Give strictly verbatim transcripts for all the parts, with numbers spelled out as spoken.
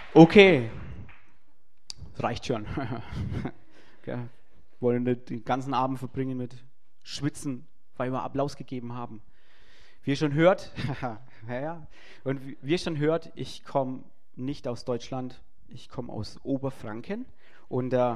Okay, das reicht schon. Okay. Wollen nicht den ganzen Abend verbringen mit Schwitzen, weil wir Applaus gegeben haben. Wie ihr schon hört, ja, ja. Und wie ihr schon hört, ich komme nicht aus Deutschland, ich komme aus Oberfranken. Und äh,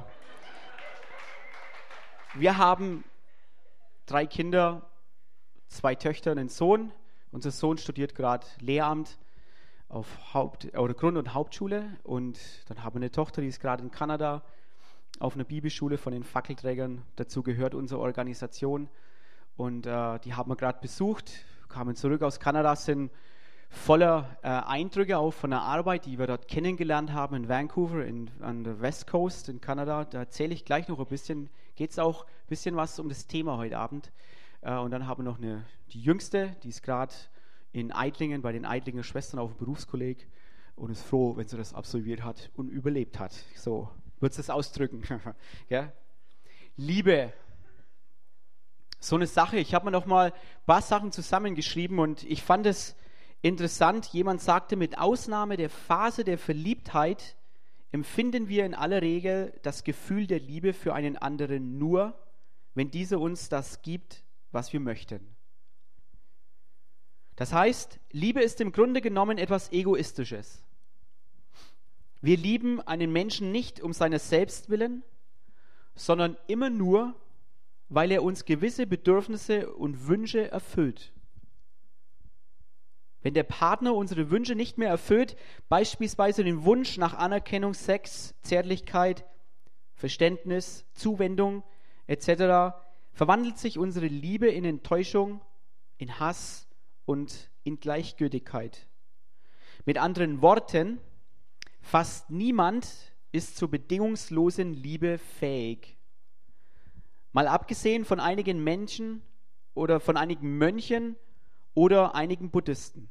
wir haben drei Kinder, zwei Töchter und einen Sohn. Unser Sohn studiert gerade Lehramt auf Haupt- oder Grund- und Hauptschule. Und dann haben wir eine Tochter, die ist gerade in Kanada auf einer Bibelschule von den Fackelträgern. Dazu gehört unsere Organisation. Und äh, die haben wir gerade besucht, kamen zurück aus Kanada, sind voller äh, Eindrücke auch von der Arbeit, die wir dort kennengelernt haben in Vancouver, in, an der West Coast in Kanada. Da erzähle ich gleich noch ein bisschen, geht es auch ein bisschen was um das Thema heute Abend. Äh, und dann haben wir noch eine, die Jüngste, die ist gerade in Eidlingen, bei den Eidlinger Schwestern auf dem Berufskolleg und ist froh, wenn sie das absolviert hat und überlebt hat. So wird sie es ausdrücken. Ja? Liebe. So eine Sache, ich habe mir noch mal ein paar Sachen zusammengeschrieben und ich fand es interessant. Jemand sagte, mit Ausnahme der Phase der Verliebtheit empfinden wir in aller Regel das Gefühl der Liebe für einen anderen nur, wenn dieser uns das gibt, was wir möchten. Das heißt, Liebe ist im Grunde genommen etwas Egoistisches. Wir lieben einen Menschen nicht um seines Selbst willen, sondern immer nur, weil er uns gewisse Bedürfnisse und Wünsche erfüllt. Wenn der Partner unsere Wünsche nicht mehr erfüllt, beispielsweise den Wunsch nach Anerkennung, Sex, Zärtlichkeit, Verständnis, Zuwendung et cetera, verwandelt sich unsere Liebe in Enttäuschung, in Hass und in Gleichgültigkeit. Mit anderen Worten, fast niemand ist zur bedingungslosen Liebe fähig. Mal abgesehen von einigen Menschen oder von einigen Mönchen oder einigen Buddhisten.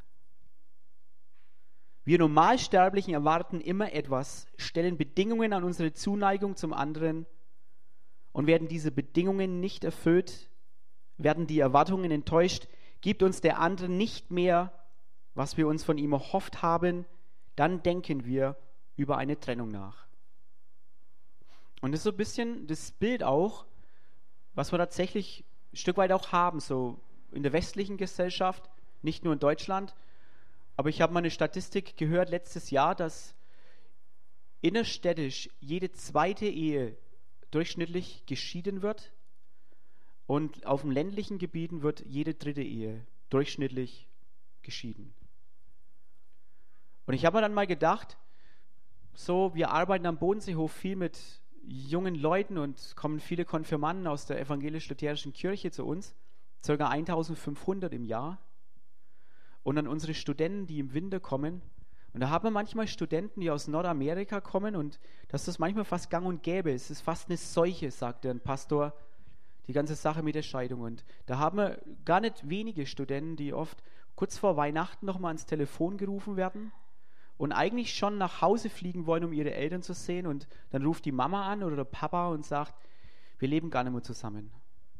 Wir Normalsterblichen erwarten immer etwas, stellen Bedingungen an unsere Zuneigung zum anderen und werden diese Bedingungen nicht erfüllt, werden die Erwartungen enttäuscht, gibt uns der andere nicht mehr, was wir uns von ihm erhofft haben, dann denken wir über eine Trennung nach. Und das ist so ein bisschen das Bild auch, was wir tatsächlich ein Stück weit auch haben, so in der westlichen Gesellschaft, nicht nur in Deutschland. Aber ich habe mal eine Statistik gehört letztes Jahr, dass innerstädtisch jede zweite Ehe durchschnittlich geschieden wird und auf den ländlichen Gebieten wird jede dritte Ehe durchschnittlich geschieden. Und ich habe mir dann mal gedacht, so, wir arbeiten am Bodenseehof viel mit jungen Leuten und kommen viele Konfirmanden aus der evangelisch-lutherischen Kirche zu uns, ca. eintausendfünfhundert im Jahr. Und dann unsere Studenten, die im Winter kommen. Und da haben wir manchmal Studenten, die aus Nordamerika kommen und das ist manchmal fast gang und gäbe. Es ist fast eine Seuche, sagt ein Pastor, die ganze Sache mit der Scheidung. Und da haben wir gar nicht wenige Studenten, die oft kurz vor Weihnachten nochmal ans Telefon gerufen werden und eigentlich schon nach Hause fliegen wollen, um ihre Eltern zu sehen. Und dann ruft die Mama an oder der Papa und sagt, wir leben gar nicht mehr zusammen.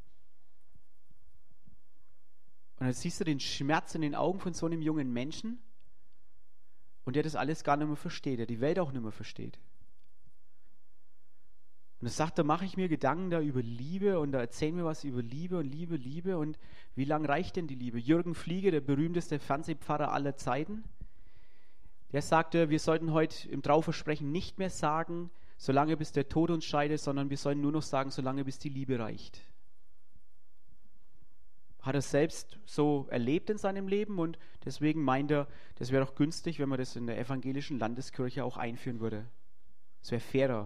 Und dann siehst du den Schmerz in den Augen von so einem jungen Menschen und der das alles gar nicht mehr versteht, der die Welt auch nicht mehr versteht. Und er sagt, da mache ich mir Gedanken da über Liebe und da erzählen mir was über Liebe und Liebe, Liebe und wie lang reicht denn die Liebe? Jürgen Fliege, der berühmteste Fernsehpfarrer aller Zeiten, der sagte, wir sollten heute im Trauversprechen nicht mehr sagen, solange bis der Tod uns scheidet, sondern wir sollen nur noch sagen, solange bis die Liebe reicht. Hat er selbst so erlebt in seinem Leben und deswegen meint er, das wäre doch günstig, wenn man das in der evangelischen Landeskirche auch einführen würde. Es wäre fairer.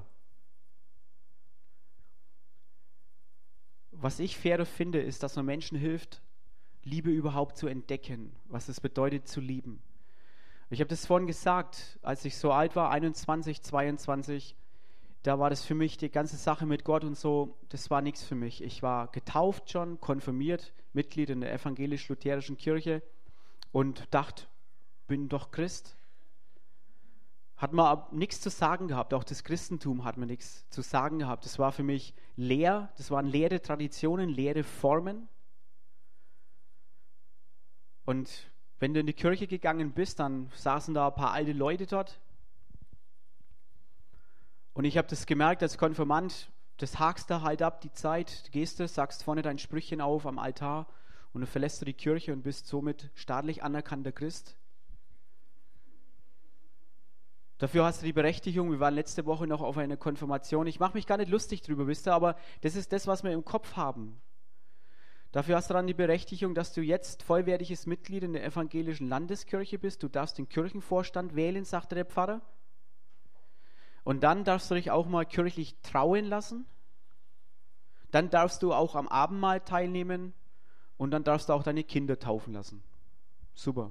Was ich fairer finde, ist, dass man Menschen hilft, Liebe überhaupt zu entdecken, was es bedeutet zu lieben. Ich habe das vorhin gesagt, als ich so alt war, einundzwanzig, zweiundzwanzig, da war das für mich die ganze Sache mit Gott und so, das war nichts für mich. Ich war getauft schon, konfirmiert, Mitglied in der evangelisch-lutherischen Kirche und dachte, bin doch Christ. Hat man nichts zu sagen gehabt, auch das Christentum hat mir nichts zu sagen gehabt. Das war für mich leer, das waren leere Traditionen, leere Formen. Und wenn du in die Kirche gegangen bist, dann saßen da ein paar alte Leute dort Und ich habe das gemerkt als Konfirmand, das hakst du halt ab, die Zeit, du gehst du, sagst vorne dein Sprüchchen auf am Altar und dann verlässt du die Kirche und bist somit staatlich anerkannter Christ. Dafür hast du die Berechtigung, wir waren letzte Woche noch auf einer Konfirmation, ich mache mich gar nicht lustig drüber, wisst ihr, aber das ist das, was wir im Kopf haben. Dafür hast du dann die Berechtigung, dass du jetzt vollwertiges Mitglied in der evangelischen Landeskirche bist, du darfst den Kirchenvorstand wählen, sagte der Pfarrer. Und dann darfst du dich auch mal kirchlich trauen lassen. Dann darfst du auch am Abendmahl teilnehmen und dann darfst du auch deine Kinder taufen lassen. Super.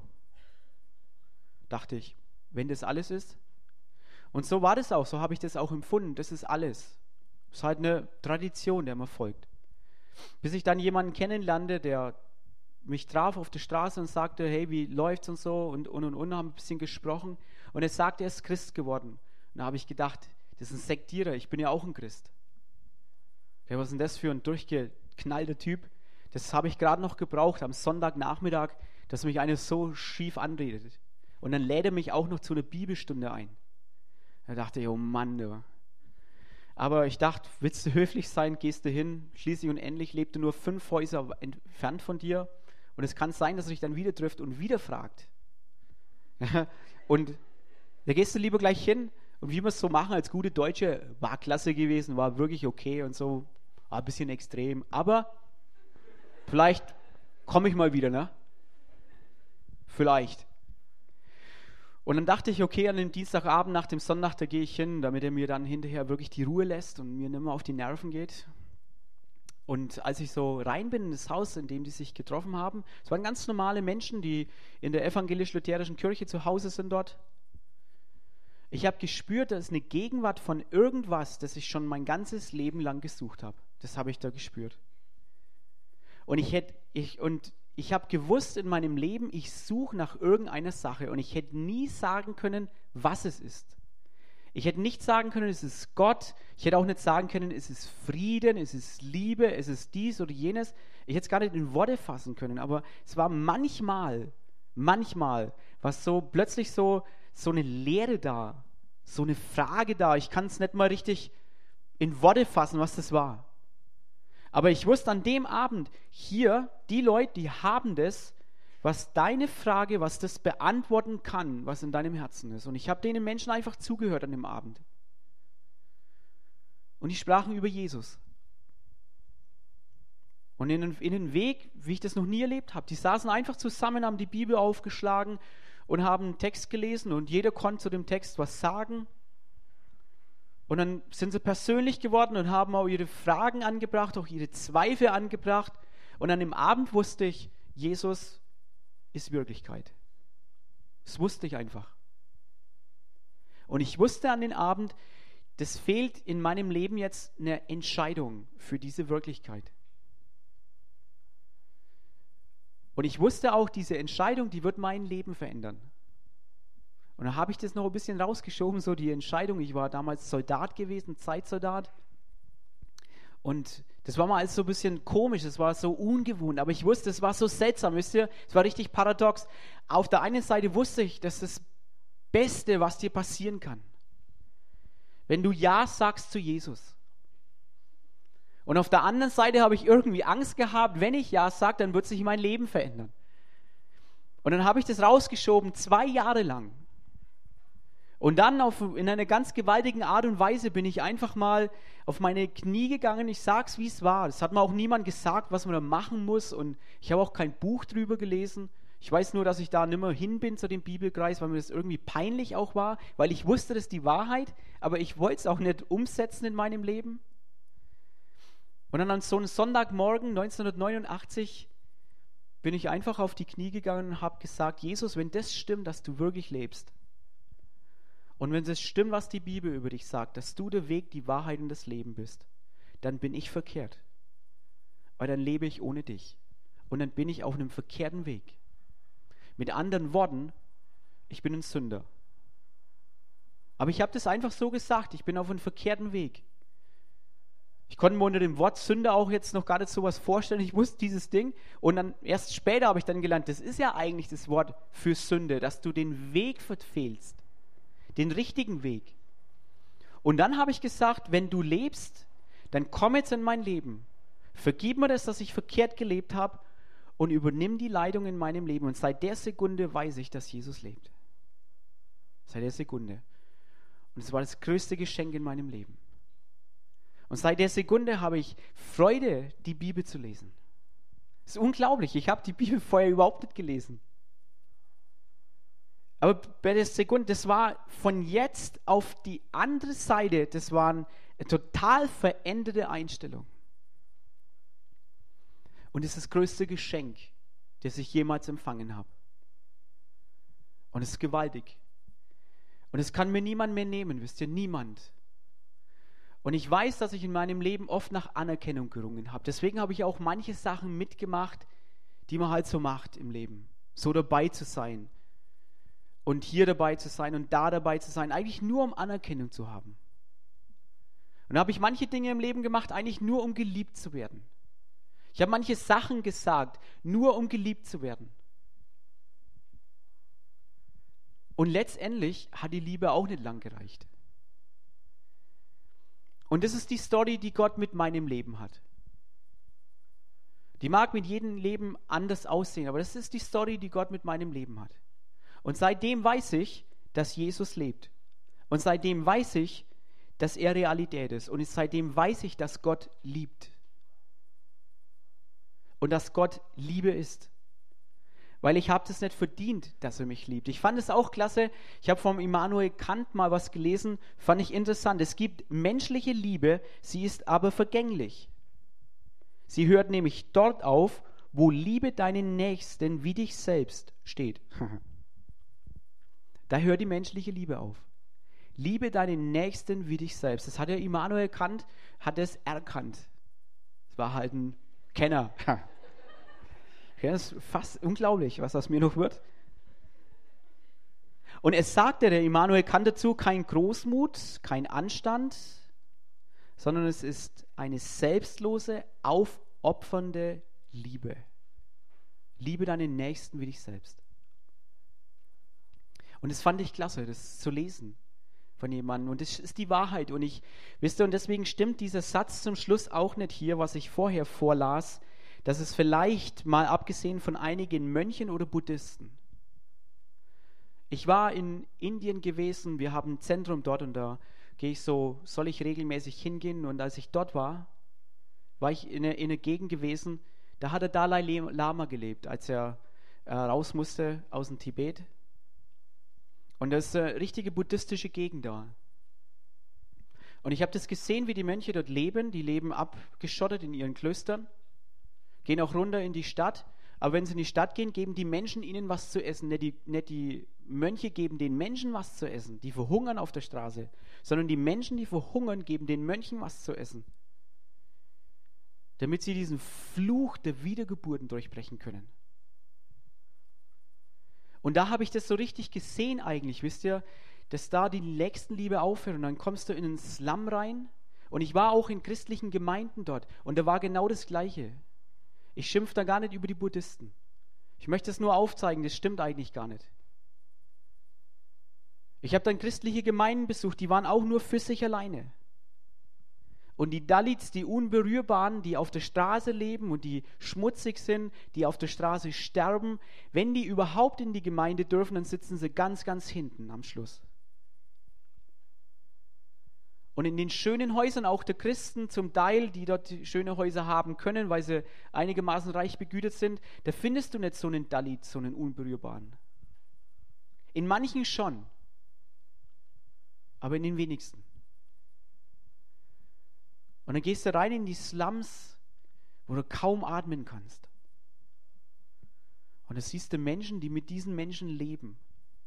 Dachte ich, wenn das alles ist. Und so war das auch, so habe ich das auch empfunden. Das ist alles. Das ist halt eine Tradition, der man folgt. Bis ich dann jemanden kennenlernte, der mich traf auf der Straße und sagte, hey, wie läuft's und so und und und und, haben ein bisschen gesprochen. Und er sagte, er ist Christ geworden. Und da habe ich gedacht, das ist ein Sektierer, ich bin ja auch ein Christ. Ja, was ist denn das für ein durchgeknallter Typ? Das habe ich gerade noch gebraucht am Sonntagnachmittag, dass mich einer so schief anredet. Und dann lädt er mich auch noch zu einer Bibelstunde ein. Da dachte ich, oh Mann, du. Aber ich dachte, willst du höflich sein, gehst du hin. Schließlich und endlich lebt er nur fünf Häuser entfernt von dir. Und es kann sein, dass er dich dann wieder trifft und wieder fragt. Und da gehst du lieber gleich hin. Und wie wir es so machen als gute Deutsche, war klasse gewesen, war wirklich okay und so, war ein bisschen extrem. Aber vielleicht komme ich mal wieder, ne? Vielleicht. Und dann dachte ich, okay, an dem Dienstagabend nach dem Sonntag, da gehe ich hin, damit er mir dann hinterher wirklich die Ruhe lässt und mir nicht mehr auf die Nerven geht. Und als ich so rein bin in das Haus, in dem die sich getroffen haben, es waren ganz normale Menschen, die in der evangelisch-lutherischen Kirche zu Hause sind dort. Ich habe gespürt, da ist eine Gegenwart von irgendwas, das ich schon mein ganzes Leben lang gesucht habe. Das habe ich da gespürt. Und ich hätte, ich, und ich habe gewusst in meinem Leben, ich suche nach irgendeiner Sache und ich hätte nie sagen können, was es ist. Ich hätte nicht sagen können, es ist Gott. Ich hätte auch nicht sagen können, es ist Frieden, es ist Liebe, es ist dies oder jenes. Ich hätte es gar nicht in Worte fassen können, aber es war manchmal, manchmal, was so plötzlich so, so eine Leere da, so eine Frage da. Ich kann es nicht mal richtig in Worte fassen, was das war. Aber ich wusste an dem Abend, hier, die Leute, die haben das, was deine Frage, was das beantworten kann, was in deinem Herzen ist. Und ich habe denen Menschen einfach zugehört an dem Abend. Und die sprachen über Jesus. Und in, in den Weg, wie ich das noch nie erlebt habe, die saßen einfach zusammen, haben die Bibel aufgeschlagen und haben einen Text gelesen und jeder konnte zu dem Text was sagen. Und dann sind sie persönlich geworden und haben auch ihre Fragen angebracht, auch ihre Zweifel angebracht. Und an dem Abend wusste ich, Jesus ist Wirklichkeit. Das wusste ich einfach. Und ich wusste an dem Abend, das fehlt in meinem Leben jetzt eine Entscheidung für diese Wirklichkeit. Und ich wusste auch, diese Entscheidung, die wird mein Leben verändern. Und dann habe ich das noch ein bisschen rausgeschoben, so die Entscheidung. Ich war damals Soldat gewesen, Zeitsoldat. Und das war mal alles so ein bisschen komisch, es war so ungewohnt. Aber ich wusste, es war so seltsam, wisst ihr? Es war richtig paradox. Auf der einen Seite wusste ich, das ist das Beste, was dir passieren kann. Wenn du Ja sagst zu Jesus. Und auf der anderen Seite habe ich irgendwie Angst gehabt, wenn ich Ja sage, dann wird sich mein Leben verändern. Und dann habe ich das rausgeschoben, zwei Jahre lang. Und dann auf, in einer ganz gewaltigen Art und Weise bin ich einfach mal auf meine Knie gegangen. Ich sag's, wie es war. Das hat mir auch niemand gesagt, was man da machen muss. Und ich habe auch kein Buch drüber gelesen. Ich weiß nur, dass ich da nimmer hin bin zu dem Bibelkreis, weil mir das irgendwie peinlich auch war, weil ich wusste, das ist die Wahrheit, aber ich wollte es auch nicht umsetzen in meinem Leben. Und dann an so einem Sonntagmorgen neunzehnhundertneunundachtzig bin ich einfach auf die Knie gegangen und habe gesagt, Jesus, wenn das stimmt, dass du wirklich lebst, und wenn es stimmt, was die Bibel über dich sagt, dass du der Weg, die Wahrheit und das Leben bist, dann bin ich verkehrt. Weil dann lebe ich ohne dich. Und dann bin ich auf einem verkehrten Weg. Mit anderen Worten, ich bin ein Sünder. Aber ich habe das einfach so gesagt, ich bin auf einem verkehrten Weg. Ich konnte mir unter dem Wort Sünde auch jetzt noch gar nicht so was vorstellen. Ich wusste dieses Ding. Und dann erst später habe ich dann gelernt, das ist ja eigentlich das Wort für Sünde, dass du den Weg verfehlst. Den richtigen Weg. Und dann habe ich gesagt, wenn du lebst, dann komm jetzt in mein Leben. Vergib mir das, dass ich verkehrt gelebt habe und übernimm die Leitung in meinem Leben. Und seit der Sekunde weiß ich, dass Jesus lebt. Seit der Sekunde. Und es war das größte Geschenk in meinem Leben. Und seit der Sekunde habe ich Freude, die Bibel zu lesen. Das ist unglaublich. Ich habe die Bibel vorher überhaupt nicht gelesen. Aber bei der Sekunde, das war von jetzt auf die andere Seite, das war eine total veränderte Einstellung. Und das ist das größte Geschenk, das ich jemals empfangen habe. Und es ist gewaltig. Und es kann mir niemand mehr nehmen, wisst ihr, niemand. Und ich weiß, dass ich in meinem Leben oft nach Anerkennung gerungen habe. Deswegen habe ich auch manche Sachen mitgemacht, die man halt so macht im Leben. So dabei zu sein. Und hier dabei zu sein und da dabei zu sein. Eigentlich nur, um Anerkennung zu haben. Und da habe ich manche Dinge im Leben gemacht, eigentlich nur, um geliebt zu werden. Ich habe manche Sachen gesagt, nur um geliebt zu werden. Und letztendlich hat die Liebe auch nicht lang gereicht. Und das ist die Story, die Gott mit meinem Leben hat. Die mag mit jedem Leben anders aussehen, aber das ist die Story, die Gott mit meinem Leben hat. Und seitdem weiß ich, dass Jesus lebt. Und seitdem weiß ich, dass er Realität ist. Und seitdem weiß ich, dass Gott liebt. Und dass Gott Liebe ist. Weil ich habe das nicht verdient, dass er mich liebt. Ich fand es auch klasse. Ich habe vom Immanuel Kant mal was gelesen, fand ich interessant. Es gibt menschliche Liebe, sie ist aber vergänglich. Sie hört nämlich dort auf, wo Liebe deinen Nächsten wie dich selbst steht. Da hört die menschliche Liebe auf. Liebe deinen Nächsten wie dich selbst. Das hat der Immanuel Kant, hat es erkannt. Das war halt ein Kenner. Ja, das ist fast unglaublich, was aus mir noch wird. Und es sagte der Immanuel Kant dazu, kein Großmut, kein Anstand, sondern es ist eine selbstlose, aufopfernde Liebe. Liebe deinen Nächsten wie dich selbst. Und das fand ich klasse, das zu lesen von jemandem. Und das ist die Wahrheit. Und ich, wisst ihr, und deswegen stimmt dieser Satz zum Schluss auch nicht hier, was ich vorher vorlas, dass es vielleicht, mal abgesehen von einigen Mönchen oder Buddhisten, ich war in Indien gewesen, wir haben ein Zentrum dort und da gehe ich so, soll ich regelmäßig hingehen, und als ich dort war, war ich in einer, in einer Gegend gewesen, da hat der Dalai Lama gelebt, als er äh, raus musste aus dem Tibet. Und das ist eine richtige buddhistische Gegend da. Und ich habe das gesehen, wie die Mönche dort leben, die leben abgeschottet in ihren Klöstern, gehen auch runter in die Stadt, aber wenn sie in die Stadt gehen, geben die Menschen ihnen was zu essen. Nicht die, nicht die Mönche geben den Menschen was zu essen, die verhungern auf der Straße, sondern die Menschen, die verhungern, geben den Mönchen was zu essen, damit sie diesen Fluch der Wiedergeburten durchbrechen können. Und da habe ich das so richtig gesehen eigentlich, wisst ihr, dass da die Nächstenliebe aufhört und dann kommst du in einen Slum rein, und ich war auch in christlichen Gemeinden dort und da war genau das Gleiche. Ich schimpfe da gar nicht über die Buddhisten. Ich möchte es nur aufzeigen, das stimmt eigentlich gar nicht. Ich habe dann christliche Gemeinden besucht, die waren auch nur für sich alleine. Und die Dalits, die Unberührbaren, die auf der Straße leben und die schmutzig sind, die auf der Straße sterben, wenn die überhaupt in die Gemeinde dürfen, dann sitzen sie ganz, ganz hinten am Schluss. Und in den schönen Häusern, auch der Christen zum Teil, die dort schöne Häuser haben können, weil sie einigermaßen reich begütert sind, da findest du nicht so einen Dalit, so einen Unberührbaren. In manchen schon, aber in den wenigsten. Und dann gehst du rein in die Slums, wo du kaum atmen kannst. Und da siehst du Menschen, die mit diesen Menschen leben.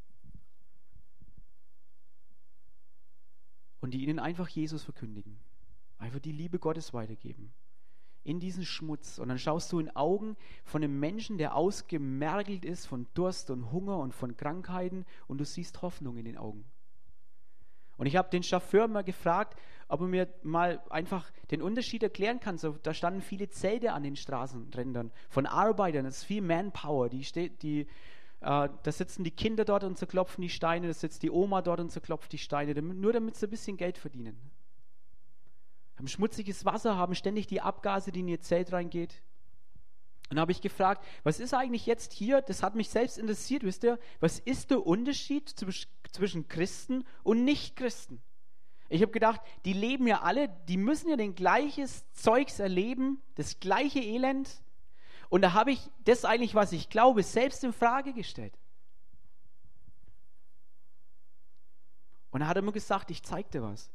Und die ihnen einfach Jesus verkündigen. Einfach die Liebe Gottes weitergeben. In diesen Schmutz. Und dann schaust du in Augen von einem Menschen, der ausgemergelt ist von Durst und Hunger und von Krankheiten, und du siehst Hoffnung in den Augen. Und ich habe den Chauffeur mal gefragt, ob er mir mal einfach den Unterschied erklären kann. So, da standen viele Zelte an den Straßenrändern von Arbeitern, das ist viel Manpower, die, steht, die Äh, da sitzen die Kinder dort und zerklopfen die Steine, da sitzt die Oma dort und zerklopft die Steine, damit, nur damit sie ein bisschen Geld verdienen. Haben schmutziges Wasser, haben ständig die Abgase, die in ihr Zelt reingeht. Und da habe ich gefragt, was ist eigentlich jetzt hier, das hat mich selbst interessiert, wisst ihr, was ist der Unterschied zwischen Christen und Nichtchristen? Ich habe gedacht, die leben ja alle, die müssen ja den gleiches Zeugs erleben, das gleiche Elend. Und da habe ich das eigentlich, was ich glaube, selbst in Frage gestellt. Und da hat er mir gesagt, ich zeig dir was.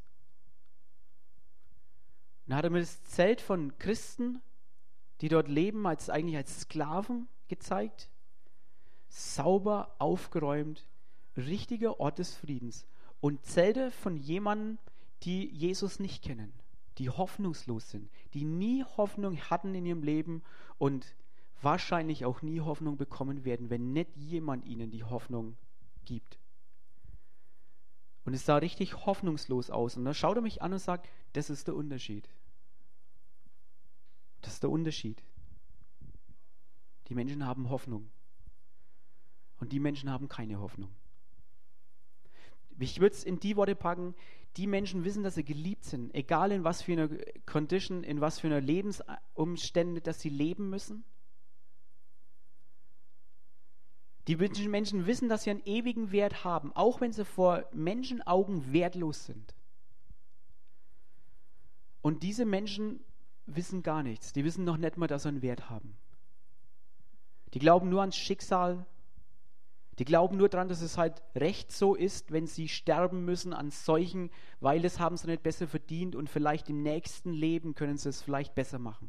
Und dann hat er mir das Zelt von Christen, die dort leben, als eigentlich als Sklaven gezeigt. Sauber, aufgeräumt, richtiger Ort des Friedens. Und Zelte von jemandem, die Jesus nicht kennen, die hoffnungslos sind, die nie Hoffnung hatten in ihrem Leben und wahrscheinlich auch nie Hoffnung bekommen werden, wenn nicht jemand ihnen die Hoffnung gibt. Und es sah richtig hoffnungslos aus. Und dann schaut er mich an und sagt, das ist der Unterschied. Das ist der Unterschied. Die Menschen haben Hoffnung. Und die Menschen haben keine Hoffnung. Ich würde es in die Worte packen, die Menschen wissen, dass sie geliebt sind, egal in was für einer Condition, in was für einer Lebensumstände, dass sie leben müssen. Die Menschen wissen, dass sie einen ewigen Wert haben, auch wenn sie vor Menschenaugen wertlos sind. Und diese Menschen wissen gar nichts. Die wissen noch nicht mal, dass sie einen Wert haben. Die glauben nur ans Schicksal. Die glauben nur daran, dass es halt recht so ist, wenn sie sterben müssen an Seuchen, weil das haben sie nicht besser verdient und vielleicht im nächsten Leben können sie es vielleicht besser machen.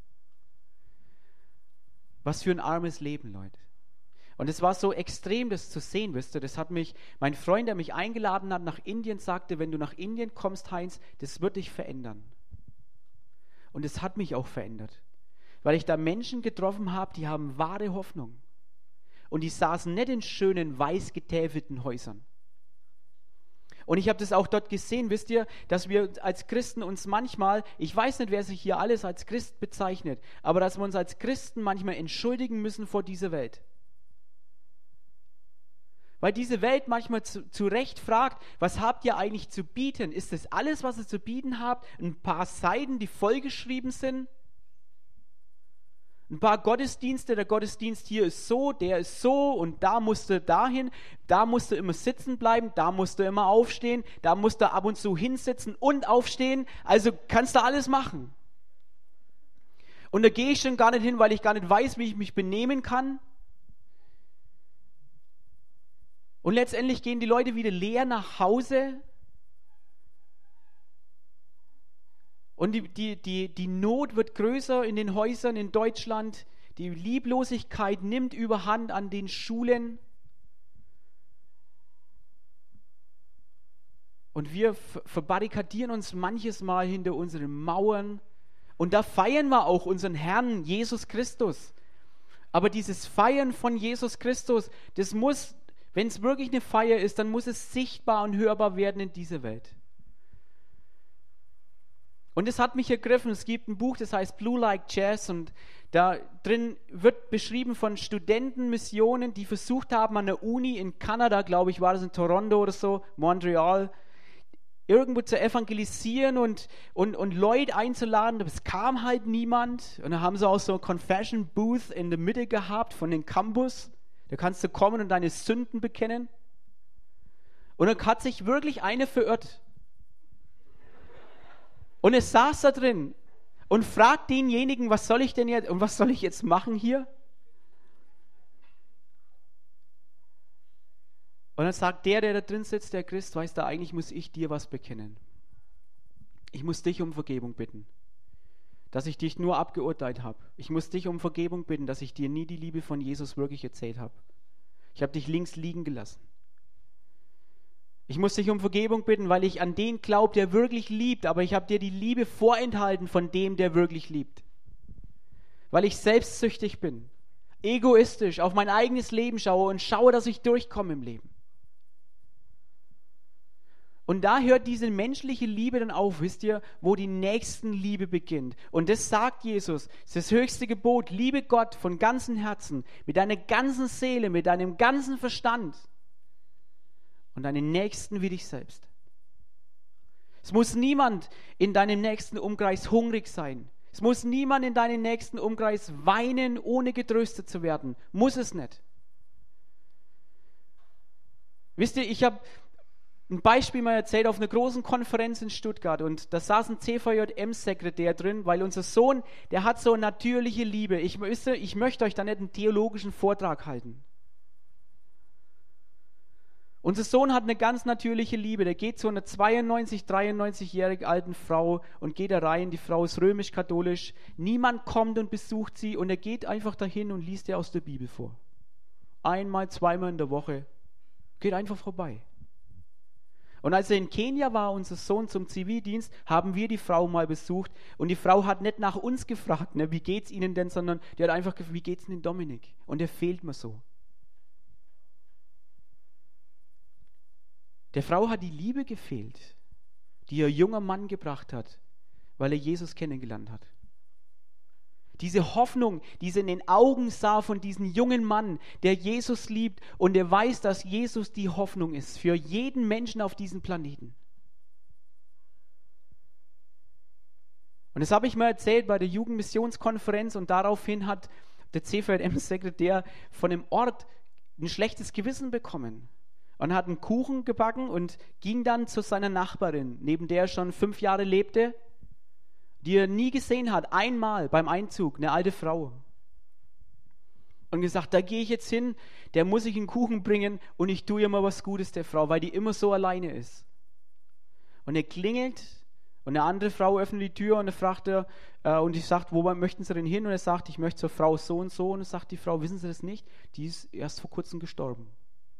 Was für ein armes Leben, Leute. Und es war so extrem, das zu sehen, wisst ihr, das hat mich, mein Freund, der mich eingeladen hat nach Indien, sagte, wenn du nach Indien kommst, Heinz, das wird dich verändern. Und es hat mich auch verändert, weil ich da Menschen getroffen habe, die haben wahre Hoffnung. Und die saßen nicht in schönen, weiß getäfelten Häusern. Und ich habe das auch dort gesehen, wisst ihr, dass wir als Christen uns manchmal, ich weiß nicht, wer sich hier alles als Christ bezeichnet, aber dass wir uns als Christen manchmal entschuldigen müssen vor dieser Welt. Weil diese Welt manchmal zu, zu Recht fragt, was habt ihr eigentlich zu bieten? Ist das alles, was ihr zu bieten habt? Ein paar Seiten, die vollgeschrieben sind? Ein paar Gottesdienste, der Gottesdienst hier ist so, der ist so und da musst du dahin, da musst du immer sitzen bleiben, da musst du immer aufstehen, da musst du ab und zu hinsetzen und aufstehen, also kannst du alles machen. Und da gehe ich schon gar nicht hin, weil ich gar nicht weiß, wie ich mich benehmen kann. Und letztendlich gehen die Leute wieder leer nach Hause. Und die, die, die, die Not wird größer in den Häusern in Deutschland. Die Lieblosigkeit nimmt überhand an den Schulen. Und wir verbarrikadieren uns manches Mal hinter unseren Mauern. Und da feiern wir auch unseren Herrn Jesus Christus. Aber dieses Feiern von Jesus Christus, das muss, wenn es wirklich eine Feier ist, dann muss es sichtbar und hörbar werden in dieser Welt. Und es hat mich ergriffen. Es gibt ein Buch, das heißt Blue Like Jazz, und da drin wird beschrieben von Studentenmissionen, die versucht haben an der Uni in Kanada, glaube ich, war das in Toronto oder so, Montreal, irgendwo zu evangelisieren und, und, und Leute einzuladen, aber es kam halt niemand. Und dann haben sie auch so ein Confession Booth in der Mitte gehabt von dem Campus. Da kannst du kommen und deine Sünden bekennen. Und dann hat sich wirklich eine verirrt. Und es saß da drin und fragt denjenigen, was soll ich denn jetzt, und was soll ich jetzt machen hier? Und dann sagt der, der da drin sitzt, der Christ, weißt du, eigentlich muss ich dir was bekennen. Ich muss dich um Vergebung bitten, dass ich dich nur abgeurteilt habe. Ich muss dich um Vergebung bitten, dass ich dir nie die Liebe von Jesus wirklich erzählt habe. Ich habe dich links liegen gelassen. Ich muss dich um Vergebung bitten, weil ich an den glaube, der wirklich liebt, aber ich habe dir die Liebe vorenthalten von dem, der wirklich liebt. Weil ich selbstsüchtig bin, egoistisch, auf mein eigenes Leben schaue und schaue, dass ich durchkomme im Leben. Und da hört diese menschliche Liebe dann auf, wisst ihr, wo die Nächstenliebe beginnt. Und das sagt Jesus, das ist das höchste Gebot, liebe Gott von ganzem Herzen, mit deiner ganzen Seele, mit deinem ganzen Verstand und deinen Nächsten wie dich selbst. Es muss niemand in deinem nächsten Umkreis hungrig sein. Es muss niemand in deinem nächsten Umkreis weinen, ohne getröstet zu werden. Muss es nicht. Wisst ihr, ich habe ein Beispiel mal erzählt auf einer großen Konferenz in Stuttgart und da saß ein C V J M-Sekretär drin, weil unser Sohn, der hat so eine natürliche Liebe. Ich, ich möchte euch da nicht einen theologischen Vortrag halten. Unser Sohn hat eine ganz natürliche Liebe. Der geht zu einer zweiundneunzig, dreiundneunzig-jährig alten Frau und geht da rein. Die Frau ist römisch-katholisch. Niemand kommt und besucht sie und er geht einfach dahin und liest ihr aus der Bibel vor. Einmal, zweimal in der Woche. Geht einfach vorbei. Und als er in Kenia war, unser Sohn zum Zivildienst, haben wir die Frau mal besucht und die Frau hat nicht nach uns gefragt, ne, wie geht's Ihnen denn, sondern die hat einfach gefragt, wie geht's denn Dominik? Und er fehlt mir so. Der Frau hat die Liebe gefehlt, die ihr junger Mann gebracht hat, weil er Jesus kennengelernt hat. Diese Hoffnung, die sie in den Augen sah von diesem jungen Mann, der Jesus liebt und der weiß, dass Jesus die Hoffnung ist für jeden Menschen auf diesem Planeten. Und das habe ich mal erzählt bei der Jugendmissionskonferenz und daraufhin hat der C V J M-Sekretär von dem Ort ein schlechtes Gewissen bekommen und hat einen Kuchen gebacken und ging dann zu seiner Nachbarin, neben der er schon fünf Jahre lebte, die er nie gesehen hat, einmal beim Einzug, eine alte Frau. Und gesagt, da gehe ich jetzt hin, der muss ich einen Kuchen bringen und ich tue ihr mal was Gutes der Frau, weil die immer so alleine ist. Und er klingelt und eine andere Frau öffnet die Tür und er fragt er, äh, und ich sagt, wo möchten Sie denn hin? Und er sagt, ich möchte zur Frau so und so. Und er sagt die Frau, wissen Sie das nicht? Die ist erst vor kurzem gestorben.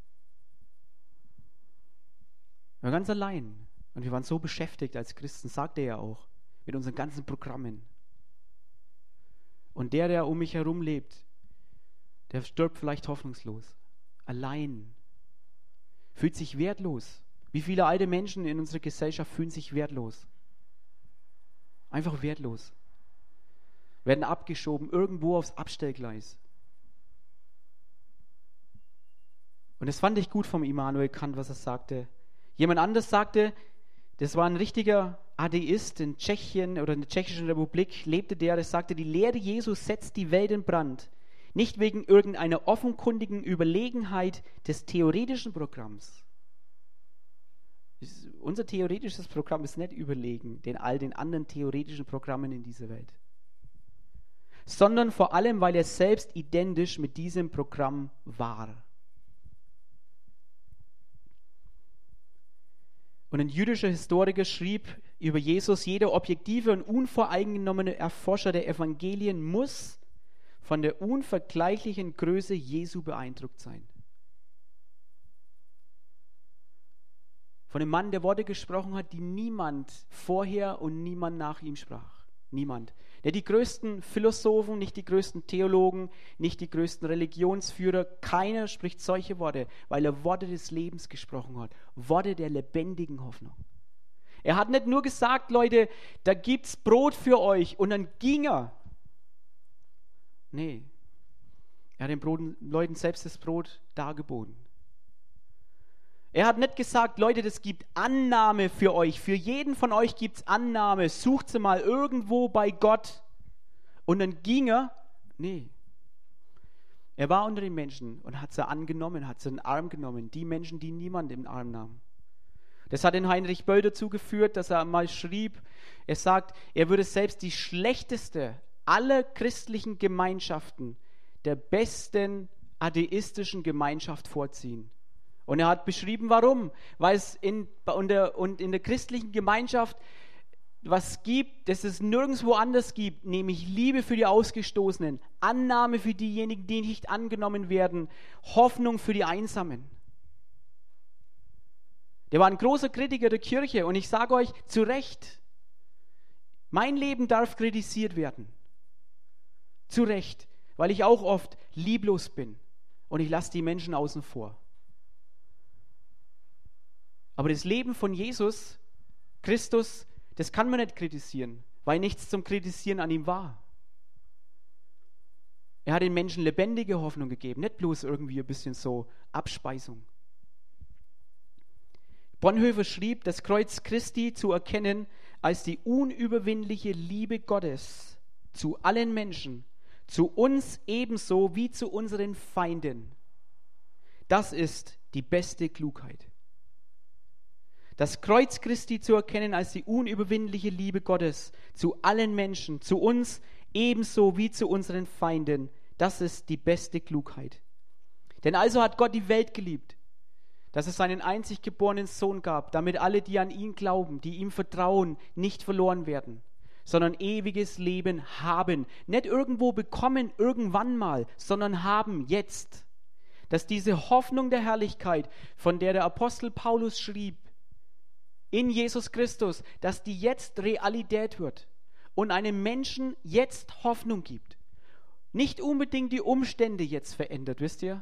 Wir waren ganz allein und wir waren so beschäftigt als Christen, sagt er ja auch, mit unseren ganzen Programmen. Und der, der um mich herum lebt, der stirbt vielleicht hoffnungslos, allein, fühlt sich wertlos. Wie viele alte Menschen in unserer Gesellschaft fühlen sich wertlos? Einfach wertlos. Werden abgeschoben irgendwo aufs Abstellgleis. Und das fand ich gut vom Immanuel Kant, was er sagte. Jemand anders sagte, das war ein richtiger Atheist in Tschechien oder in der Tschechischen Republik, lebte der, der sagte, die Lehre Jesus setzt die Welt in Brand. Nicht wegen irgendeiner offenkundigen Überlegenheit des theoretischen Programms. Unser theoretisches Programm ist nicht überlegen den all den anderen theoretischen Programmen in dieser Welt. Sondern vor allem, weil er selbst identisch mit diesem Programm war. Und ein jüdischer Historiker schrieb über Jesus, jeder objektive und unvoreingenommene Erforscher der Evangelien muss von der unvergleichlichen Größe Jesu beeindruckt sein. Von dem Mann, der Worte gesprochen hat, die niemand vorher und niemand nach ihm sprach. Niemand. Der die größten Philosophen, nicht die größten Theologen, nicht die größten Religionsführer, keiner spricht solche Worte, weil er Worte des Lebens gesprochen hat. Worte der lebendigen Hoffnung. Er hat nicht nur gesagt, Leute, da gibt's Brot für euch und dann ging er. Nee, er hat den Brot, Leuten selbst das Brot dargeboten. Er hat nicht gesagt, Leute, das gibt Annahme für euch. Für jeden von euch gibt es Annahme. Sucht sie mal irgendwo bei Gott. Und dann ging er. Nee. Er war unter den Menschen und hat sie angenommen, hat sie in den Arm genommen. Die Menschen, die niemand im Arm nahm. Das hat den Heinrich Böll dazu geführt, dass er mal schrieb, er sagt, er würde selbst die schlechteste aller christlichen Gemeinschaften der besten atheistischen Gemeinschaft vorziehen. Und er hat beschrieben, warum. Weil es in, in, der, und in der christlichen Gemeinschaft was gibt, das es nirgendwo anders gibt, nämlich Liebe für die Ausgestoßenen, Annahme für diejenigen, die nicht angenommen werden, Hoffnung für die Einsamen. Der war ein großer Kritiker der Kirche und ich sage euch, zu Recht, mein Leben darf kritisiert werden. Zu Recht, weil ich auch oft lieblos bin und ich lasse die Menschen außen vor. Aber das Leben von Jesus Christus, das kann man nicht kritisieren, weil nichts zum Kritisieren an ihm war. Er hat den Menschen lebendige Hoffnung gegeben, nicht bloß irgendwie ein bisschen so Abspeisung. Bonhoeffer schrieb, das Kreuz Christi zu erkennen als die unüberwindliche Liebe Gottes zu allen Menschen, zu uns ebenso wie zu unseren Feinden. Das ist die beste Klugheit. Das Kreuz Christi zu erkennen als die unüberwindliche Liebe Gottes zu allen Menschen, zu uns ebenso wie zu unseren Feinden, das ist die beste Klugheit. Denn also hat Gott die Welt geliebt, dass es seinen einzig geborenen Sohn gab, damit alle, die an ihn glauben, die ihm vertrauen, nicht verloren werden, sondern ewiges Leben haben. Nicht irgendwo bekommen, irgendwann mal, sondern haben jetzt. Dass diese Hoffnung der Herrlichkeit, von der der Apostel Paulus schrieb, in Jesus Christus, dass die jetzt Realität wird und einem Menschen jetzt Hoffnung gibt. Nicht unbedingt die Umstände jetzt verändert, wisst ihr?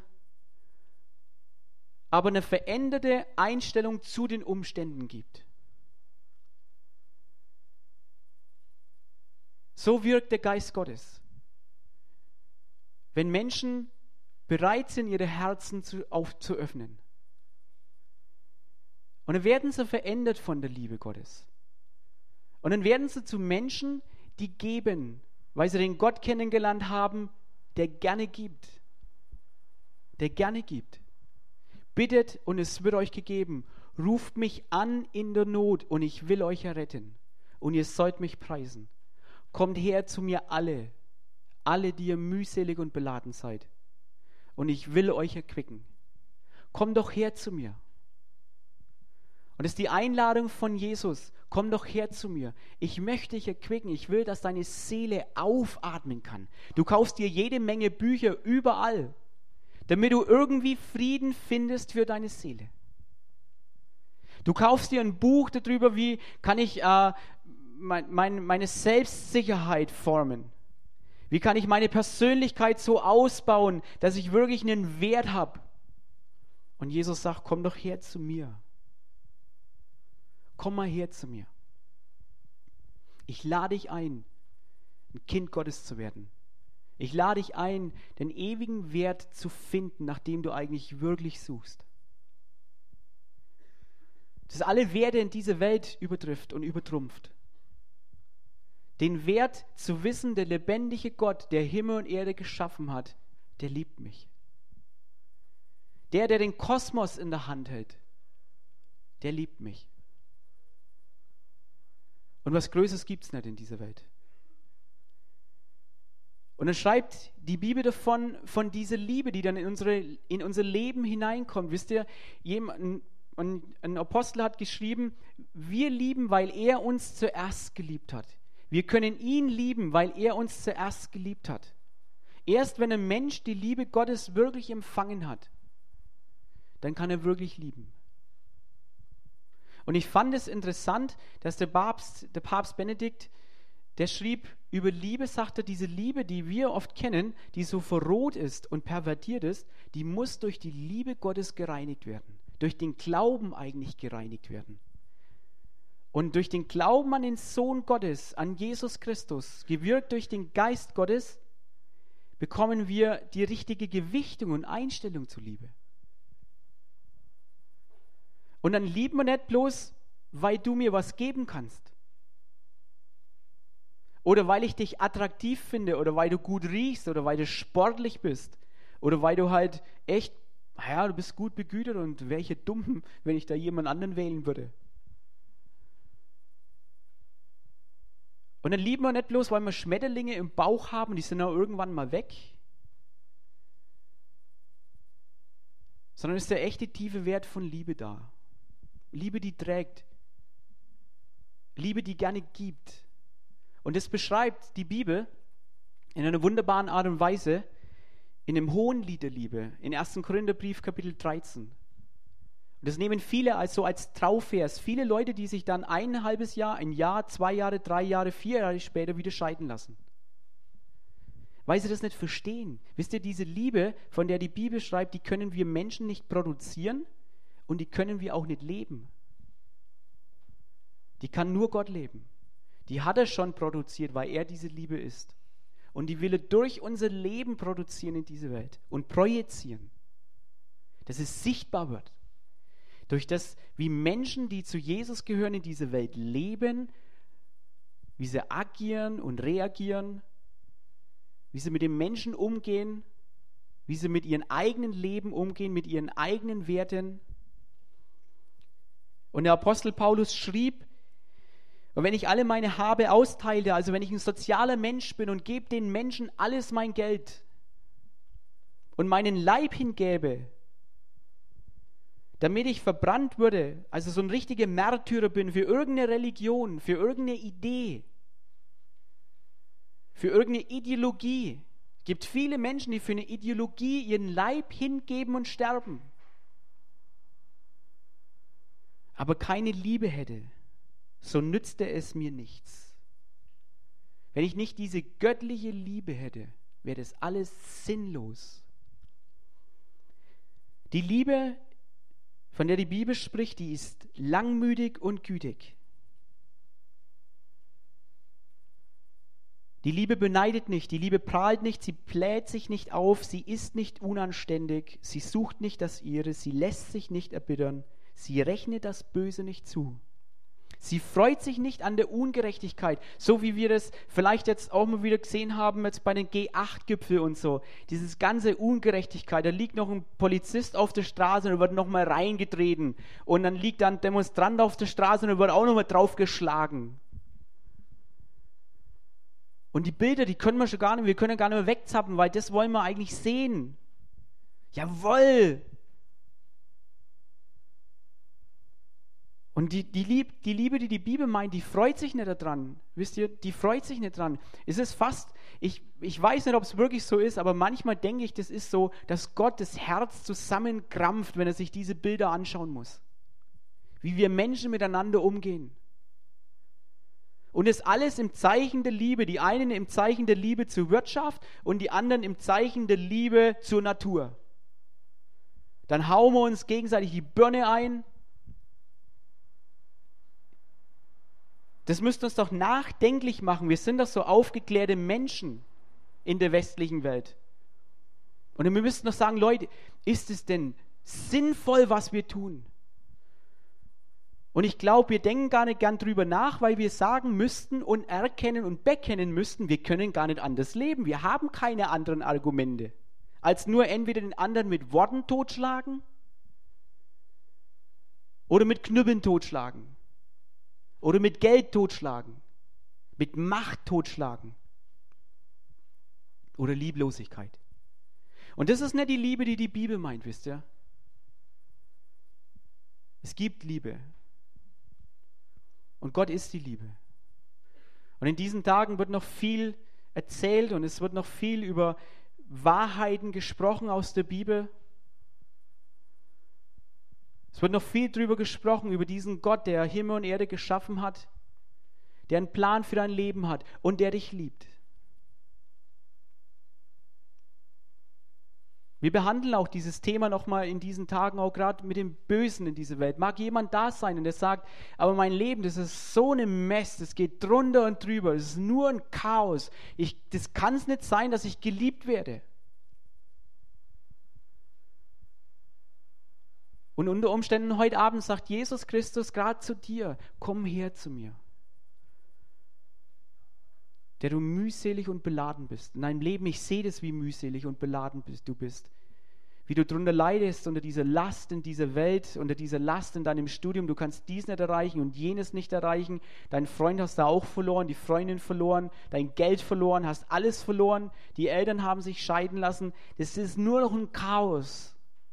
Aber eine veränderte Einstellung zu den Umständen gibt. So wirkt der Geist Gottes. Wenn Menschen bereit sind, ihre Herzen zu, auf, zu öffnen. Und dann werden sie verändert von der Liebe Gottes. Und dann werden sie zu Menschen, die geben, weil sie den Gott kennengelernt haben, der gerne gibt. Der gerne gibt. Bittet und es wird euch gegeben. Ruft mich an in der Not und ich will euch erretten. Und ihr sollt mich preisen. Kommt her zu mir alle, alle, die ihr mühselig und beladen seid. Und ich will euch erquicken. Kommt doch her zu mir. Und das ist die Einladung von Jesus. Komm doch her zu mir. Ich möchte dich erquicken. Ich will, dass deine Seele aufatmen kann. Du kaufst dir jede Menge Bücher überall, damit du irgendwie Frieden findest für deine Seele. Du kaufst dir ein Buch darüber, wie kann ich äh, mein, mein, meine Selbstsicherheit formen. Wie kann ich meine Persönlichkeit so ausbauen, dass ich wirklich einen Wert habe. Und Jesus sagt, komm doch her zu mir. Komm mal her zu mir. Ich lade dich ein, ein Kind Gottes zu werden. Ich lade dich ein, den ewigen Wert zu finden, nach dem du eigentlich wirklich suchst. Das alle Werte in dieser Welt übertrifft und übertrumpft. Den Wert zu wissen, der lebendige Gott, der Himmel und Erde geschaffen hat, der liebt mich. Der, der den Kosmos in der Hand hält, der liebt mich. Und was Größeres gibt es nicht in dieser Welt. Und dann schreibt die Bibel davon, von dieser Liebe, die dann in, unsere, in unser Leben hineinkommt. Wisst ihr, jemand, ein, ein Apostel hat geschrieben, wir lieben, weil er uns zuerst geliebt hat. Wir können ihn lieben, weil er uns zuerst geliebt hat. Erst wenn ein Mensch die Liebe Gottes wirklich empfangen hat, dann kann er wirklich lieben. Und ich fand es interessant, dass der Papst, der Papst Benedikt, der schrieb über Liebe, sagte, diese Liebe, die wir oft kennen, die so verroht ist und pervertiert ist, die muss durch die Liebe Gottes gereinigt werden. Durch den Glauben eigentlich gereinigt werden. Und durch den Glauben an den Sohn Gottes, an Jesus Christus, gewirkt durch den Geist Gottes, bekommen wir die richtige Gewichtung und Einstellung zur Liebe. Und dann lieben wir nicht bloß, weil du mir was geben kannst. Oder weil ich dich attraktiv finde, oder weil du gut riechst, oder weil du sportlich bist. Oder weil du halt echt, naja, du bist gut begütert und wäre ich dumm, wenn ich da jemand anderen wählen würde. Und dann lieben wir nicht bloß, weil wir Schmetterlinge im Bauch haben, die sind auch irgendwann mal weg. Sondern ist der echte tiefe Wert von Liebe da. Liebe, die trägt. Liebe, die gerne gibt. Und das beschreibt die Bibel in einer wunderbaren Art und Weise in dem hohen Lied der Liebe, in ersten Korintherbrief Kapitel dreizehn. Und das nehmen viele als so als Trauvers. Viele Leute, die sich dann ein halbes Jahr, ein Jahr, zwei Jahre, drei Jahre, vier Jahre später wieder scheiden lassen. Weil sie das nicht verstehen. Wisst ihr, diese Liebe, von der die Bibel schreibt, die können wir Menschen nicht produzieren und die können wir auch nicht leben. die kann nur Gott leben. Die hat er schon produziert, weil er diese Liebe ist. Und die will er durch unser Leben produzieren in diese Welt und projizieren, dass es sichtbar wird. Durch das, wie Menschen, die zu Jesus gehören, in diese Welt leben, wie sie agieren und reagieren, wie sie mit den Menschen umgehen, wie sie mit ihrem eigenen Leben umgehen, mit ihren eigenen Werten. Und der Apostel Paulus schrieb, und wenn ich alle meine Habe austeile, also wenn ich ein sozialer Mensch bin und gebe den Menschen alles mein Geld und meinen Leib hingebe, damit ich verbrannt würde, also so ein richtiger Märtyrer bin für irgendeine Religion, für irgendeine Idee, für irgendeine Ideologie. Es gibt viele Menschen, die für eine Ideologie ihren Leib hingeben und sterben, aber keine Liebe hätte. So nützte es mir nichts. Wenn ich nicht diese göttliche Liebe hätte, wäre das alles sinnlos. Die Liebe, von der die Bibel spricht, die ist langmütig und gütig. Die Liebe beneidet nicht, die Liebe prahlt nicht, sie bläht sich nicht auf, sie ist nicht unanständig, sie sucht nicht das Ihre, sie lässt sich nicht erbittern, sie rechnet das Böse nicht zu. Sie freut sich nicht an der Ungerechtigkeit, so wie wir das vielleicht jetzt auch mal wieder gesehen haben, jetzt bei den G acht Gipfel und so. Dieses ganze Ungerechtigkeit, da liegt noch ein Polizist auf der Straße und wird nochmal reingetreten. Und dann liegt da ein Demonstrant auf der Straße und wird auch nochmal draufgeschlagen. Und die Bilder, die können wir schon gar nicht, wir können gar nicht mehr wegzappen, weil das wollen wir eigentlich sehen. Jawohl! Und die, die, Lieb, die Liebe, die die Bibel meint, die freut sich nicht daran. Wisst ihr, die freut sich nicht dran. Es ist fast, ich, ich weiß nicht, ob es wirklich so ist, aber manchmal denke ich, das ist so, dass Gott das Herz zusammenkrampft, wenn er sich diese Bilder anschauen muss. Wie wir Menschen miteinander umgehen. Und das alles im Zeichen der Liebe. Die einen im Zeichen der Liebe zur Wirtschaft und die anderen im Zeichen der Liebe zur Natur. Dann hauen wir uns gegenseitig die Birne ein. Das müsste uns doch nachdenklich machen. Wir sind doch so aufgeklärte Menschen in der westlichen Welt. Und wir müssten doch sagen, Leute, ist es denn sinnvoll, was wir tun? Und ich glaube, wir denken gar nicht gern drüber nach, weil wir sagen müssten und erkennen und bekennen müssten, wir können gar nicht anders leben. Wir haben keine anderen Argumente, als nur entweder den anderen mit Worten totschlagen oder mit Knüppeln totschlagen. Oder mit Geld totschlagen, mit Macht totschlagen oder Lieblosigkeit. Und das ist nicht die Liebe, die die Bibel meint, wisst ihr? Es gibt Liebe. Und Gott ist die Liebe. Und in diesen Tagen wird noch viel erzählt und es wird noch viel über Wahrheiten gesprochen aus der Bibel. Es wird noch viel darüber gesprochen, über diesen Gott, der Himmel und Erde geschaffen hat, der einen Plan für dein Leben hat und der dich liebt. Wir behandeln auch dieses Thema nochmal in diesen Tagen, auch gerade mit dem Bösen in dieser Welt. Mag jemand da sein und der sagt, aber mein Leben, das ist so eine Mess, das geht drunter und drüber, das ist nur ein Chaos. Ich, das kann es nicht sein, dass ich geliebt werde. Und unter Umständen heute Abend sagt Jesus Christus gerade zu dir, komm her zu mir, der du mühselig und beladen bist. In deinem Leben, ich sehe das, wie mühselig und beladen bist, du bist. Wie du darunter leidest, unter dieser Last in dieser Welt, unter dieser Last in deinem Studium. Du kannst dies nicht erreichen und jenes nicht erreichen. Dein Freund hast du auch verloren, die Freundin verloren, dein Geld verloren, hast alles verloren. Die Eltern haben sich scheiden lassen. Das ist nur noch ein Chaos.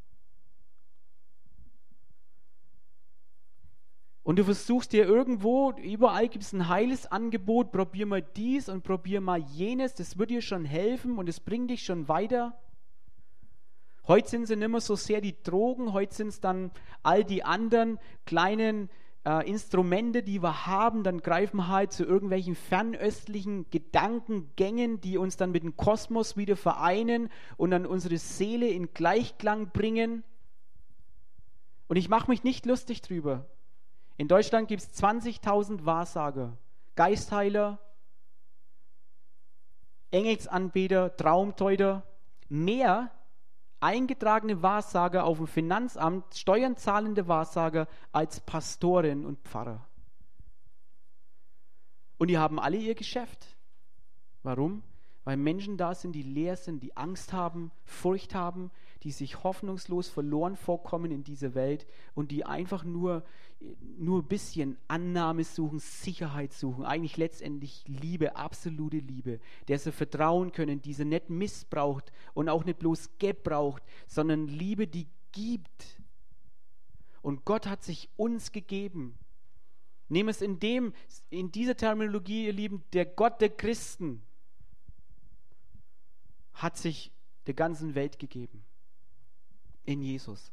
Und du versuchst dir irgendwo, überall gibt es ein heiles Angebot, probier mal dies und probier mal jenes, das wird dir schon helfen und es bringt dich schon weiter. Heute sind es nicht mehr so sehr die Drogen, heute sind es dann all die anderen kleinen äh, Instrumente, die wir haben, dann greifen wir halt zu irgendwelchen fernöstlichen Gedankengängen, die uns dann mit dem Kosmos wieder vereinen und dann unsere Seele in Gleichklang bringen. Und ich mache mich nicht lustig drüber. In Deutschland gibt es zwanzigtausend Wahrsager, Geistheiler, Engelsanbeter, Traumdeuter, mehr eingetragene Wahrsager auf dem Finanzamt, Steuern zahlende Wahrsager als Pastoren und Pfarrer. Und die haben alle ihr Geschäft. Warum? Weil Menschen da sind, die leer sind, die Angst haben, Furcht haben, die sich hoffnungslos verloren vorkommen in dieser Welt und die einfach nur, nur ein bisschen Annahme suchen, Sicherheit suchen, eigentlich letztendlich Liebe, absolute Liebe, der sie vertrauen können, die sie nicht missbraucht und auch nicht bloß gebraucht, sondern Liebe, die gibt. Und Gott hat sich uns gegeben. Nehmen es in dem, in dieser Terminologie, ihr Lieben, der Gott der Christen hat sich der ganzen Welt gegeben. In Jesus.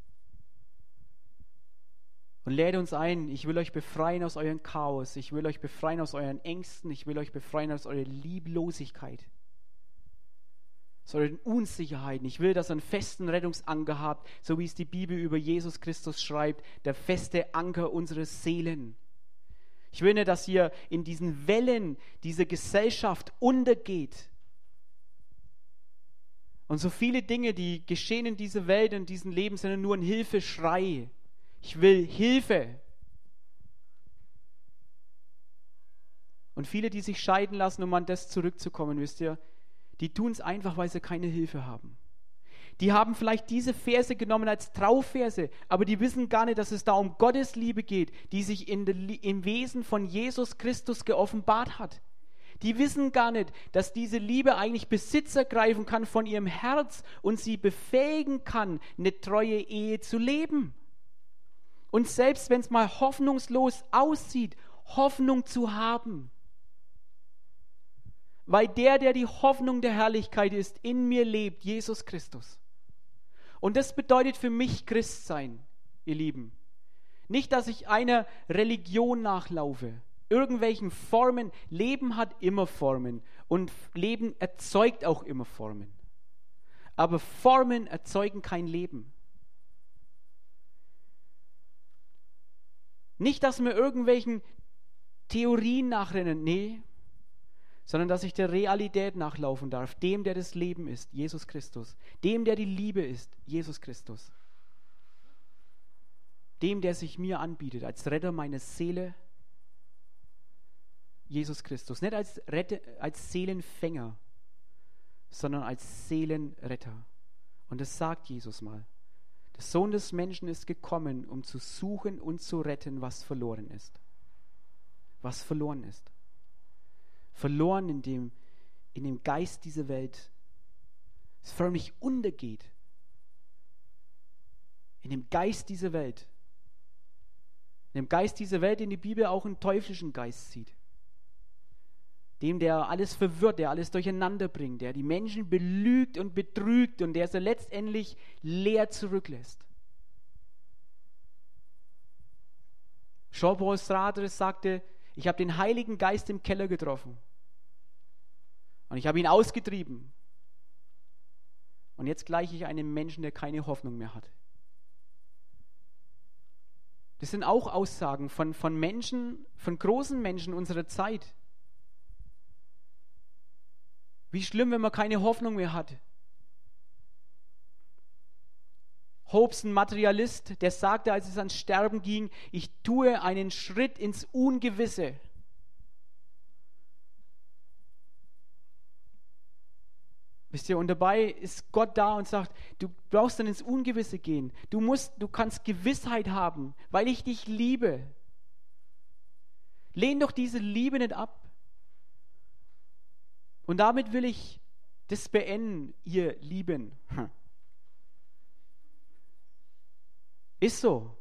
Und lädt uns ein, ich will euch befreien aus eurem Chaos, ich will euch befreien aus euren Ängsten, ich will euch befreien aus eurer Lieblosigkeit, aus euren Unsicherheiten. Ich will, dass ihr einen festen Rettungsanker habt, so wie es die Bibel über Jesus Christus schreibt, der feste Anker unserer Seelen. Ich will nicht, dass ihr in diesen Wellen dieser Gesellschaft untergeht. Und so viele Dinge, die geschehen in dieser Welt und in diesem Leben, sind nur ein Hilfeschrei. Ich will Hilfe. Und viele, die sich scheiden lassen, um an das zurückzukommen, wisst ihr, die tun es einfach, weil sie keine Hilfe haben. Die haben vielleicht diese Verse genommen als Trauverse, aber die wissen gar nicht, dass es da um Gottes Liebe geht, die sich in der, im Wesen von Jesus Christus geoffenbart hat. Die wissen gar nicht, dass diese Liebe eigentlich Besitz ergreifen kann von ihrem Herz und sie befähigen kann, eine treue Ehe zu leben. Und selbst wenn es mal hoffnungslos aussieht, Hoffnung zu haben. Weil der, der die Hoffnung der Herrlichkeit ist, in mir lebt, Jesus Christus. Und das bedeutet für mich Christsein, ihr Lieben. Nicht, dass ich einer Religion nachlaufe, irgendwelchen Formen. Leben hat immer Formen und Leben erzeugt auch immer Formen. Aber Formen erzeugen kein Leben. Nicht, dass wir irgendwelchen Theorien nachrennen, nee, sondern dass ich der Realität nachlaufen darf, dem, der das Leben ist, Jesus Christus, dem, der die Liebe ist, Jesus Christus, dem, der sich mir anbietet, als Retter meiner Seele, Jesus Christus, nicht als, Rette, als Seelenfänger, sondern als Seelenretter. Und das sagt Jesus mal. Der Sohn des Menschen ist gekommen, um zu suchen und zu retten, was verloren ist. Was verloren ist. Verloren in dem, in dem Geist dieser Welt, es förmlich untergeht. In dem Geist dieser Welt. In dem Geist dieser Welt, den die Bibel auch einen teuflischen Geist sieht. Dem, der alles verwirrt, der alles durcheinander bringt, der die Menschen belügt und betrügt und der sie letztendlich leer zurücklässt. Jean-Paul Sartre sagte, ich habe den Heiligen Geist im Keller getroffen und ich habe ihn ausgetrieben. Und jetzt gleiche ich einem Menschen, der keine Hoffnung mehr hat. Das sind auch Aussagen von, von Menschen, von großen Menschen unserer Zeit. Wie schlimm, wenn man keine Hoffnung mehr hat. Hobbes, ein Materialist, der sagte, als es ans Sterben ging, ich tue einen Schritt ins Ungewisse. Wisst ihr, und dabei ist Gott da und sagt, du brauchst dann ins Ungewisse gehen. Du musst, du kannst Gewissheit haben, weil ich dich liebe. Lehn doch diese Liebe nicht ab. Und damit will ich das beenden, ihr Lieben. Ist so.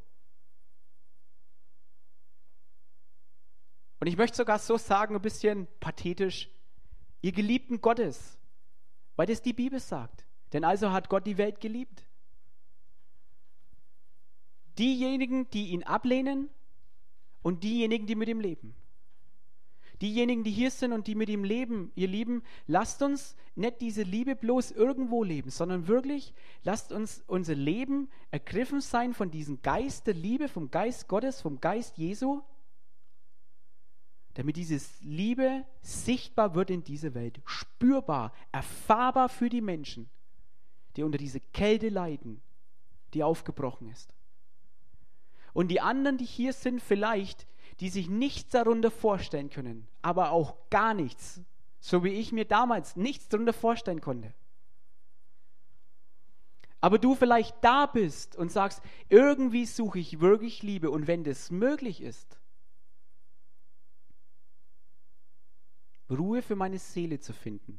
Und ich möchte sogar so sagen, ein bisschen pathetisch, ihr Geliebten Gottes, weil das die Bibel sagt. Denn also hat Gott die Welt geliebt. Diejenigen, die ihn ablehnen und diejenigen, die mit ihm leben. diejenigen, die hier sind und die mit ihm leben, ihr Lieben, lasst uns nicht diese Liebe bloß irgendwo leben, sondern wirklich, lasst uns unser Leben ergriffen sein von diesem Geist der Liebe, vom Geist Gottes, vom Geist Jesu, damit diese Liebe sichtbar wird in dieser Welt, spürbar, erfahrbar für die Menschen, die unter dieser Kälte leiden, die aufgebrochen ist. Und die anderen, die hier sind, vielleicht, die sich nichts darunter vorstellen können, aber auch gar nichts, so wie ich mir damals nichts darunter vorstellen konnte. Aber du vielleicht da bist und sagst, irgendwie suche ich wirklich Liebe, und wenn das möglich ist, Ruhe für meine Seele zu finden.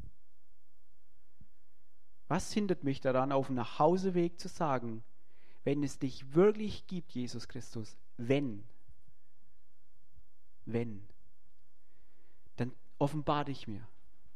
Was hindert mich daran, auf dem Nachhauseweg zu sagen, wenn es dich wirklich gibt, Jesus Christus, wenn, wenn, dann offenbar dich mir.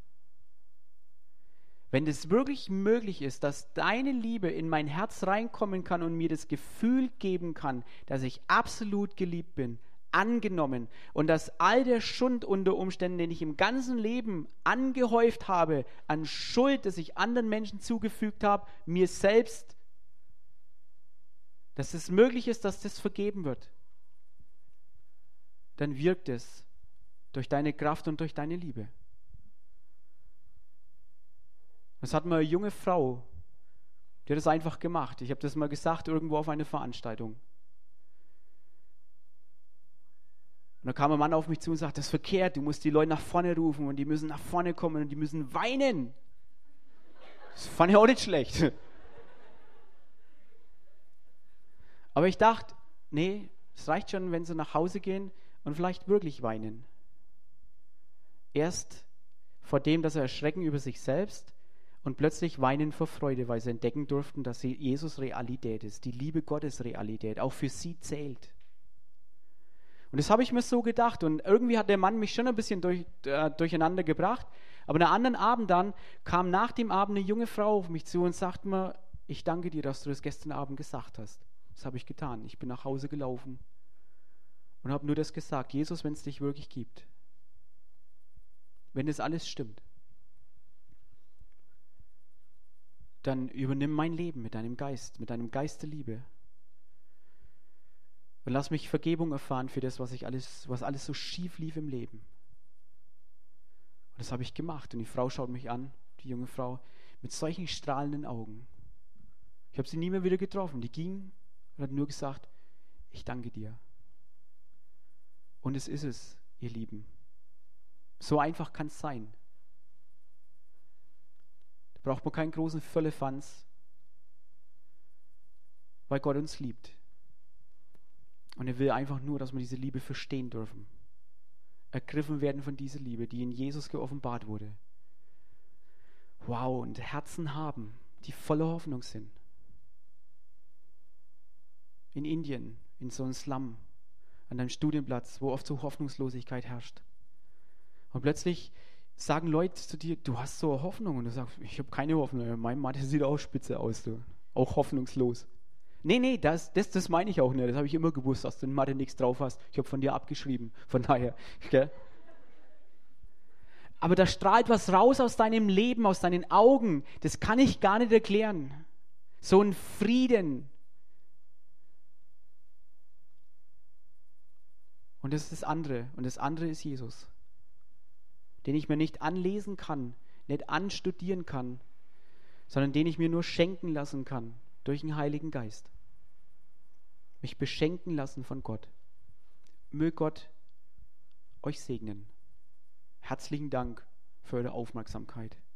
Wenn es wirklich möglich ist, dass deine Liebe in mein Herz reinkommen kann und mir das Gefühl geben kann, dass ich absolut geliebt bin, angenommen, und dass all der Schund unter Umständen, den ich im ganzen Leben angehäuft habe, an Schuld, das ich anderen Menschen zugefügt habe, mir selbst, dass es möglich ist, dass das vergeben wird, dann wirkt es durch deine Kraft und durch deine Liebe. Das hat mal eine junge Frau, die hat das einfach gemacht. Ich habe das mal gesagt, irgendwo auf einer Veranstaltung. Und dann kam ein Mann auf mich zu und sagte, das ist verkehrt, du musst die Leute nach vorne rufen und die müssen nach vorne kommen und die müssen weinen. Das fand ich auch nicht schlecht. Aber ich dachte, nee, es reicht schon, wenn sie nach Hause gehen und vielleicht wirklich weinen. Erst vor dem, dass sie erschrecken über sich selbst und plötzlich weinen vor Freude, weil sie entdecken durften, dass Jesus Realität ist, die Liebe Gottes Realität, auch für sie zählt. Und das habe ich mir so gedacht, und irgendwie hat der Mann mich schon ein bisschen durch, äh, durcheinander gebracht, aber an einem anderen Abend dann kam nach dem Abend eine junge Frau auf mich zu und sagte mir, ich danke dir, dass du das gestern Abend gesagt hast. Das habe ich getan. Ich bin nach Hause gelaufen und habe nur das gesagt, Jesus, wenn es dich wirklich gibt, wenn das alles stimmt, dann übernimm mein Leben mit deinem Geist, mit deinem Geist der Liebe. Und lass mich Vergebung erfahren für das, was ich alles, was alles so schief lief im Leben. Und das habe ich gemacht. Und die Frau schaut mich an, die junge Frau, mit solchen strahlenden Augen. Ich habe sie nie mehr wieder getroffen. Die ging und hat nur gesagt, ich danke dir. Und es ist es, ihr Lieben. So einfach kann es sein. Da braucht man keinen großen Völlefanz, weil Gott uns liebt. Und er will einfach nur, dass wir diese Liebe verstehen dürfen. Ergriffen werden von dieser Liebe, die in Jesus geoffenbart wurde. Wow, und Herzen haben, die voller Hoffnung sind. In Indien, in so einem Slum, an einem Studienplatz, wo oft so Hoffnungslosigkeit herrscht. Und plötzlich sagen Leute zu dir, du hast so eine Hoffnung. Und du sagst, ich habe keine Hoffnung. Mein Mathe sieht auch spitze aus, du. Auch hoffnungslos. Nee, nee, das, das, das meine ich auch nicht. Das habe ich immer gewusst, dass du in Mathe nichts drauf hast. Ich habe von dir abgeschrieben. Von daher. Gell? Aber da strahlt was raus aus deinem Leben, aus deinen Augen. Das kann ich gar nicht erklären. So ein Frieden. Und das ist das andere. Und das andere ist Jesus. Den ich mir nicht anlesen kann, nicht anstudieren kann, sondern den ich mir nur schenken lassen kann. Durch den Heiligen Geist. Mich beschenken lassen von Gott. Möge Gott euch segnen. Herzlichen Dank für eure Aufmerksamkeit.